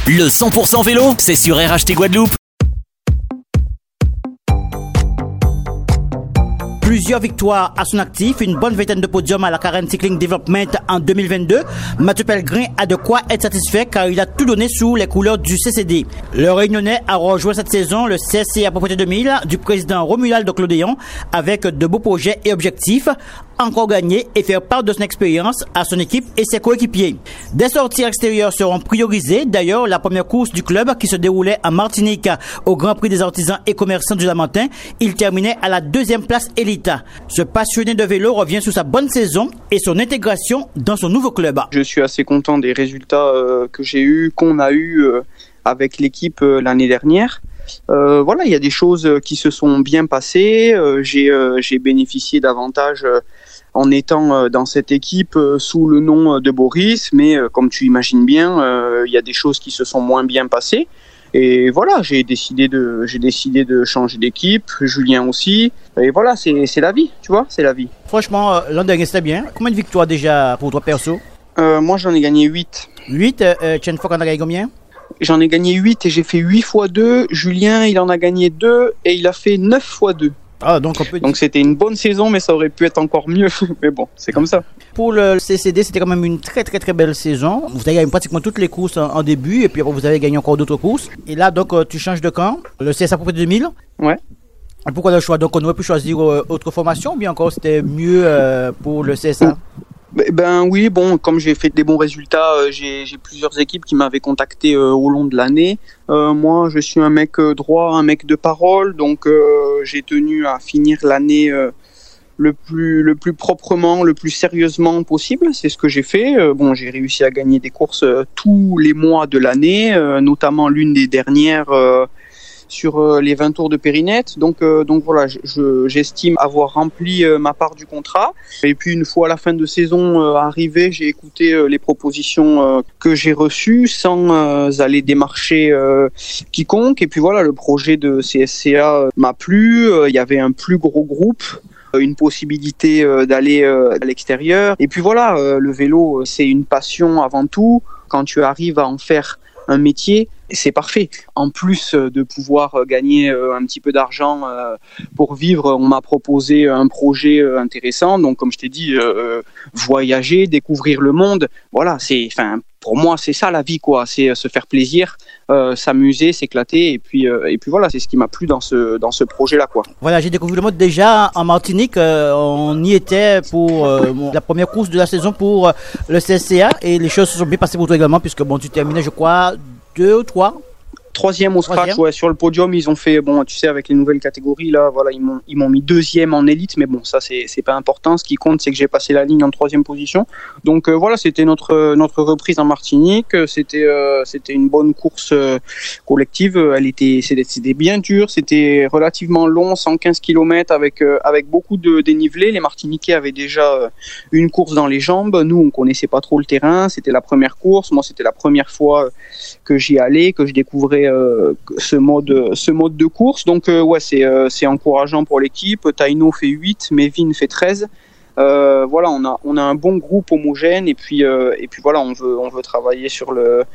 Le 100% vélo, c'est sur RHT Guadeloupe. Plusieurs victoires à son actif, une bonne vingtaine de podiums à la Carène Cycling Development en 2022. Mathieu Pellegrin a de quoi être satisfait car il a tout donné sous les couleurs du CCD. Le Réunionnais a rejoint cette saison le CSCA Propreté 2000 du président Romuald Clodéon avec de beaux projets et objectifs. Encore gagner et faire part de son expérience à son équipe et ses coéquipiers. Des sorties extérieures seront priorisées. D'ailleurs, la première course du club qui se déroulait en Martinique au Grand Prix des artisans et commerçants du Lamentin, il terminait à la 2e place élite. Ce passionné de vélo revient sur sa bonne saison et son intégration dans son nouveau club. Je suis assez content des résultats qu'on a eu avec l'équipe l'année dernière. Voilà, il y a des choses qui se sont bien passées. J'ai bénéficié davantage en étant dans cette équipe sous le nom de Boris, mais comme tu imagines bien, il y a des choses qui se sont moins bien passées. Et voilà, j'ai décidé de changer d'équipe, Julien aussi. Et voilà, c'est la vie, tu vois, c'est la vie. Franchement, l'an dernier c'était bien. Combien de victoires déjà pour toi perso? Moi j'en ai gagné 8. 8, tu as une fois qu'on a gagné combien? J'en ai gagné 8 et j'ai fait 8 x 2. Julien, il en a gagné 2 et il a fait 9 x 2. Ah, donc c'était une bonne saison, mais ça aurait pu être encore mieux. Mais bon, c'est comme ça. Pour le CCD, c'était quand même une très très très belle saison. Vous avez gagné pratiquement toutes les courses en début et puis après vous avez gagné encore d'autres courses. Et là, donc, tu changes de camp. Le CSA Propreté 2000. Ouais. Et pourquoi le choix? Donc, on aurait pu choisir autre formation ou bien encore c'était mieux pour le CSA? Ben oui, bon, comme j'ai fait des bons résultats, j'ai plusieurs équipes qui m'avaient contacté au long de l'année. Moi, je suis un mec droit, un mec de parole, donc j'ai tenu à finir l'année le plus proprement, le plus sérieusement possible. C'est ce que j'ai fait. Bon, j'ai réussi à gagner des courses tous les mois de l'année, notamment l'une des dernières sur les 20 tours de Périnette. Donc voilà, j'estime avoir rempli ma part du contrat. Et puis une fois la fin de saison arrivée, j'ai écouté les propositions que j'ai reçues sans aller démarcher quiconque. Et puis voilà, le projet de CSCA m'a plu. Il y avait un plus gros groupe, une possibilité d'aller à l'extérieur. Et puis voilà, le vélo, c'est une passion avant tout. Quand tu arrives à en faire un métier, c'est parfait. En plus de pouvoir gagner un petit peu d'argent pour vivre, on m'a proposé un projet intéressant. Donc, comme je t'ai dit, voyager, découvrir le monde. Voilà, pour moi, c'est ça la vie, quoi. C'est se faire plaisir, s'amuser, s'éclater. Et puis voilà, c'est ce qui m'a plu dans ce projet-là, quoi. Voilà, j'ai découvert le monde déjà en Martinique. On y était pour la première course de la saison pour le CSCA et les choses se sont bien passées pour toi également puisque bon, tu terminais, je crois, 2 ou 3. 3e au scratch, ouais, sur le podium, ils ont fait, bon, tu sais, avec les nouvelles catégories, là, voilà, ils m'ont mis 2e en élite, mais bon, ça, c'est pas important. Ce qui compte, c'est que j'ai passé la ligne en 3e position. Donc, voilà, c'était notre reprise en Martinique. C'était une bonne course collective. C'était bien dur. C'était relativement long, 115 km avec beaucoup de dénivelé. Les Martiniquais avaient déjà une course dans les jambes. Nous, on connaissait pas trop le terrain. C'était la première course. Moi, c'était la première fois que j'y allais, que je découvrais ce mode de course. Donc ouais, c'est encourageant pour l'équipe. Taino fait 8, Mévin fait 13. Voilà, on a un bon groupe homogène et puis voilà, on veut travailler sur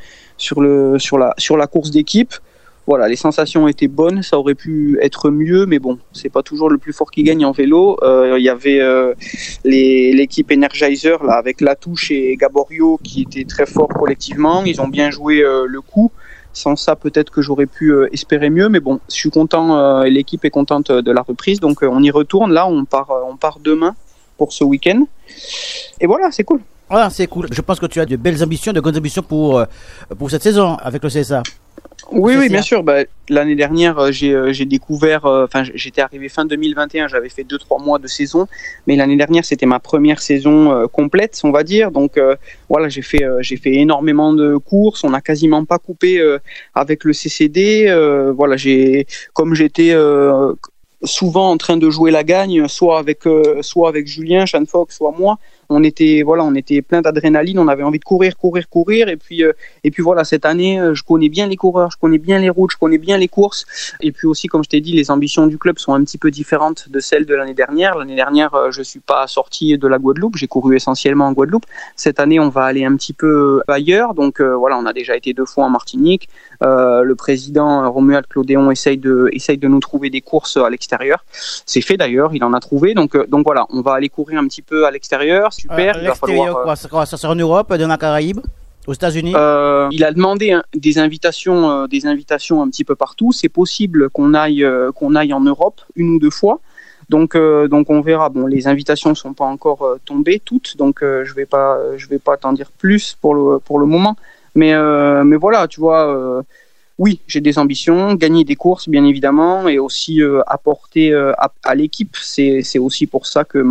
la course d'équipe. Voilà, les sensations étaient bonnes, ça aurait pu être mieux, mais bon, c'est pas toujours le plus fort qui gagne en vélo. Il y avait l'équipe Energizer là avec Latouche et Gaborio qui étaient très forts collectivement. Ils ont bien joué le coup. Sans ça, peut-être que j'aurais pu espérer mieux, mais bon, je suis content. L'équipe est contente de la reprise, donc on y retourne. Là, on part demain pour ce week-end. Et voilà, c'est cool. Voilà, c'est cool. Je pense que tu as de belles ambitions, de grandes ambitions pour cette saison avec le CSA. Oui, bien sûr. L'année dernière, j'ai découvert. J'étais arrivé fin 2021. J'avais fait 2-3 mois de saison, mais l'année dernière, c'était ma première saison complète, on va dire. Donc voilà, j'ai fait énormément de courses. On n'a quasiment pas coupé avec le CCD. Voilà, comme j'étais souvent en train de jouer la gagne, soit avec Julien Chanfox, soit moi. on était plein d'adrénaline, on avait envie de courir, et puis voilà, cette année, je connais bien les coureurs, je connais bien les routes, je connais bien les courses, et puis aussi, comme je t'ai dit, les ambitions du club sont un petit peu différentes de celles de l'année dernière. L'année dernière, je suis pas sorti de la Guadeloupe, j'ai couru essentiellement en Guadeloupe. Cette année, on va aller un petit peu ailleurs, donc voilà, on a déjà été 2 fois en Martinique. Le président Romuald Clodéon essaye de nous trouver des courses à l'extérieur. C'est fait d'ailleurs, il en a trouvé, donc voilà, on va aller courir un petit peu à l'extérieur. Super. Il va falloir, quoi, ça sera en Europe, dans la Caraïbe, aux États-Unis. Il a demandé des invitations un petit peu partout. C'est possible qu'on aille en Europe 1 ou 2 fois. Donc on verra. Bon, les invitations sont pas encore tombées toutes, donc je vais pas t'en dire plus pour le moment. Mais voilà, tu vois. Oui, j'ai des ambitions, gagner des courses bien évidemment, et aussi apporter à l'équipe. C'est aussi pour ça que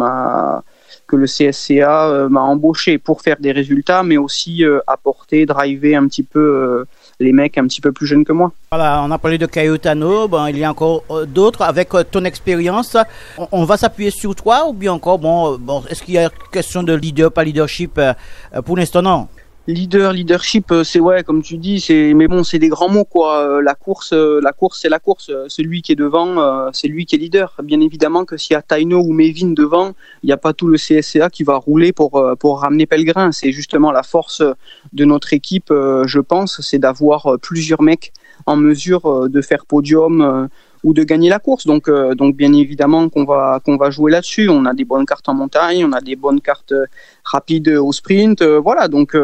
le CSCA m'a embauché, pour faire des résultats, mais aussi driver un petit peu les mecs un petit peu plus jeunes que moi. Voilà, on a parlé de Cayetano, il y a encore d'autres. Avec ton expérience, on va s'appuyer sur toi, ou bien encore, est-ce qu'il y a question de leader, pas leadership, pour l'instant non? Leadership, c'est comme tu dis, mais bon, c'est des grands mots quoi. La course, c'est la course. Celui qui est devant, c'est lui qui est leader. Bien évidemment que s'il y a Taino ou Mévin devant, il n'y a pas tout le CSCA qui va rouler pour ramener Pellegrin. C'est justement la force de notre équipe, je pense, c'est d'avoir plusieurs mecs en mesure de faire podium ou de gagner la course. Donc bien évidemment qu'on va jouer là-dessus. On a des bonnes cartes en montagne, on a des bonnes cartes rapides au sprint. Voilà, donc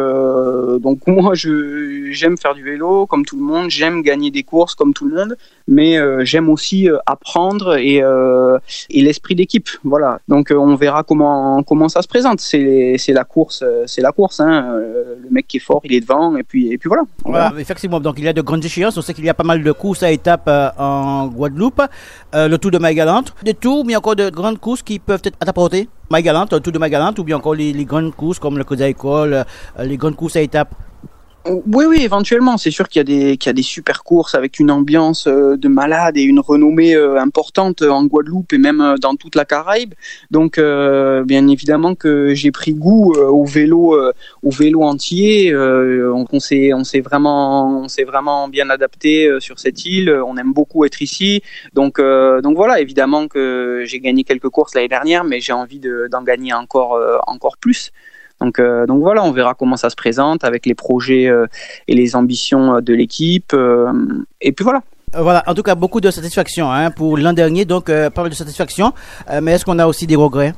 moi j'aime faire du vélo comme tout le monde, j'aime gagner des courses comme tout le monde, mais j'aime aussi apprendre et l'esprit d'équipe. Voilà. Donc on verra comment ça se présente. C'est la course, hein. Le mec qui est fort, il est devant, et puis voilà. Voilà, effectivement. Donc il y a de grandes échéances. On sait qu'il y a pas mal de courses à étapes en Guadeloupe. Le Tour de Marie-Galante, des tours, mais encore de grandes courses qui peuvent être à ta portée. Marie-Galante, le Tour de Marie-Galante, ou bien encore les grandes courses comme le Crédit Agricole, les grandes courses à étapes. Oui, éventuellement. C'est sûr qu'il y a des super courses avec une ambiance de malade et une renommée importante en Guadeloupe et même dans toute la Caraïbe. Donc, bien évidemment que j'ai pris goût au vélo entier. On s'est vraiment bien adapté sur cette île. On aime beaucoup être ici. Donc voilà, évidemment que j'ai gagné quelques courses l'année dernière, mais j'ai envie d'en gagner encore plus. Donc voilà, on verra comment ça se présente avec les projets et les ambitions de l'équipe. Et puis voilà. Voilà, en tout cas, beaucoup de satisfaction pour l'an dernier, donc pas mal de satisfaction. Mais est-ce qu'on a aussi des regrets?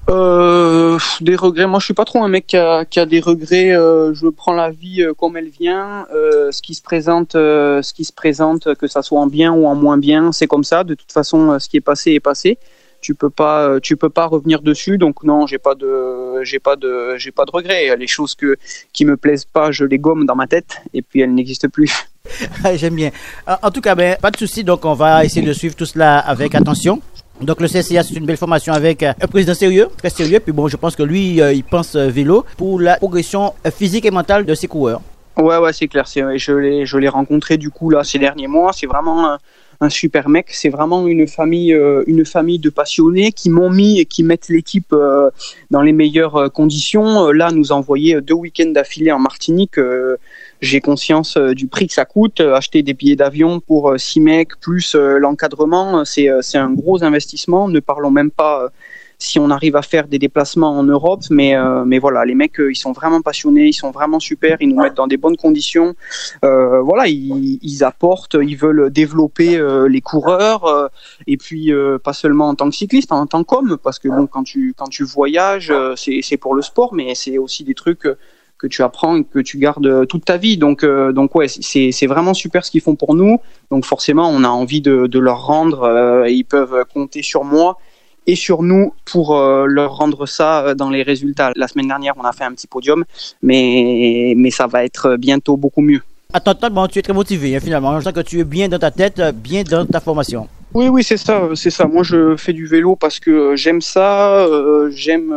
Des regrets, moi je suis pas trop un mec qui a des regrets. Je prends la vie comme elle vient. Ce qui se présente, que ça soit en bien ou en moins bien, c'est comme ça. De toute façon, ce qui est passé est passé. Tu peux pas revenir dessus. Donc non, j'ai pas de regrets. Les choses qui me plaisent pas, je les gomme dans ma tête et puis elles n'existent plus. J'aime bien. En tout cas, pas de souci. Donc on va essayer de suivre tout cela avec attention. Donc le CSCA, c'est une belle formation avec un président sérieux, très sérieux. Puis bon, je pense que lui, il pense vélo pour la progression physique et mentale de ses coureurs. Ouais, c'est clair. Je l'ai rencontré du coup là ces derniers mois. C'est vraiment un super mec. C'est vraiment une famille de passionnés qui m'ont mis et qui mettent l'équipe dans les meilleures conditions. Là, nous envoyer 2 week-ends d'affilée en Martinique. J'ai conscience du prix que ça coûte. Acheter des billets d'avion pour 6 mecs plus l'encadrement, c'est un gros investissement. Ne parlons même pas si on arrive à faire des déplacements en Europe, mais voilà, les mecs, ils sont vraiment passionnés, ils sont vraiment super, ils nous mettent dans des bonnes conditions. Voilà, ils apportent, ils veulent développer les coureurs, et puis pas seulement en tant que cycliste, en tant qu'homme, parce que bon, quand tu voyages, c'est pour le sport, mais c'est aussi des trucs que tu apprends et que tu gardes toute ta vie. Donc ouais, c'est vraiment super ce qu'ils font pour nous. Donc forcément, on a envie de leur rendre. Ils peuvent compter sur moi et sur nous pour leur rendre ça dans les résultats. La semaine dernière, on a fait un petit podium, mais ça va être bientôt beaucoup mieux. Attends, tu es très motivé finalement. Je sens que tu es bien dans ta tête, bien dans ta formation. Oui, c'est ça. Moi, je fais du vélo parce que j'aime ça, j'aime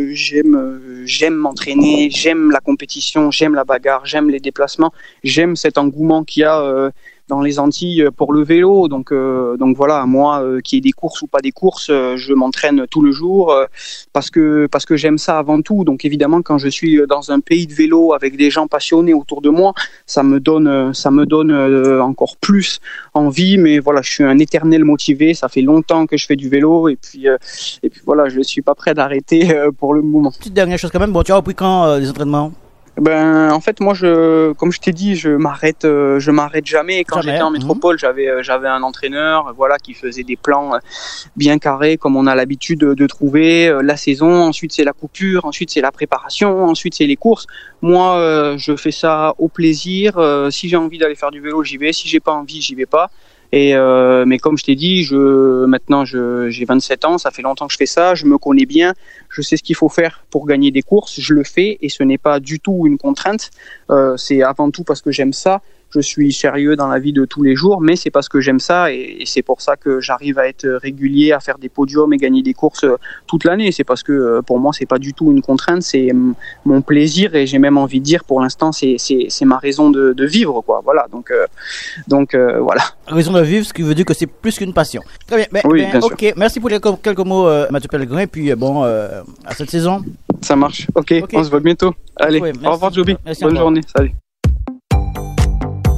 m'entraîner, j'aime la compétition, j'aime la bagarre, j'aime les déplacements, j'aime cet engouement qu'il y a dans les Antilles pour le vélo. Donc voilà, moi, qu'il y ait des courses ou pas des courses, je m'entraîne tout le jour parce que j'aime ça avant tout. Donc évidemment, quand je suis dans un pays de vélo avec des gens passionnés autour de moi, ça me donne encore plus envie. Mais voilà, je suis un éternel motivé. Ça fait longtemps que je fais du vélo et puis voilà, je suis pas prêt d'arrêter pour le moment. Petite dernière chose quand même, bon, tu as repris quand les entraînements? En fait, moi, comme je t'ai dit, je m'arrête jamais. Quand j'étais en métropole, j'avais un entraîneur, voilà, qui faisait des plans bien carrés, comme on a l'habitude de trouver la saison. Ensuite, c'est la coupure. Ensuite, c'est la préparation. Ensuite, c'est les courses. Moi, je fais ça au plaisir. Si j'ai envie d'aller faire du vélo, j'y vais. Si j'ai pas envie, j'y vais pas. Mais comme je t'ai dit, maintenant j'ai 27 ans, ça fait longtemps que je fais ça, je me connais bien, je sais ce qu'il faut faire pour gagner des courses, je le fais et ce n'est pas du tout une contrainte. C'est avant tout parce que j'aime ça. Je suis sérieux dans la vie de tous les jours, mais c'est parce que j'aime ça et c'est pour ça que j'arrive à être régulier, à faire des podiums et gagner des courses toute l'année. C'est parce que pour moi, c'est pas du tout une contrainte, c'est mon plaisir et j'ai même envie de dire pour l'instant, c'est ma raison de vivre, quoi. Voilà, donc voilà. Raison de vivre, ce qui veut dire que c'est plus qu'une passion. Très bien. Oui, bien sûr. Ok, merci pour les quelques mots, Mathieu Pellegrin, et puis à cette saison. Ça marche. Ok, on se voit bientôt. Allez, au revoir, Joby. Bonne journée. Salut.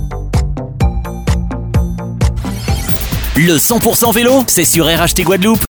Le 100% vélo, c'est sur RHT Guadeloupe.